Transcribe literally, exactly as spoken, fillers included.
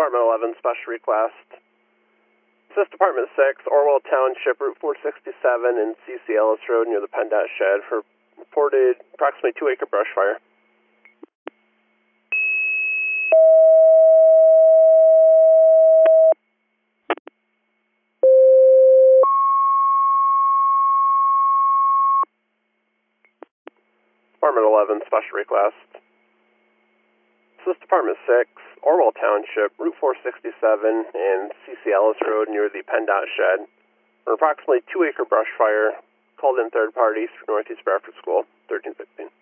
Department eleven, special request. This is Department six, Orwell Township, Route four sixty-seven and C C Ellis Road near the PennDOT shed for reported approximately two acre brush fire. Department eleven, special request. This is Department six, Orwell Township, Route four sixty-seven and C C Ellis Road near the PennDOT shed for approximately two acre brush fire. Called in third parties for Northeast Bradford School, thirteen sixteen.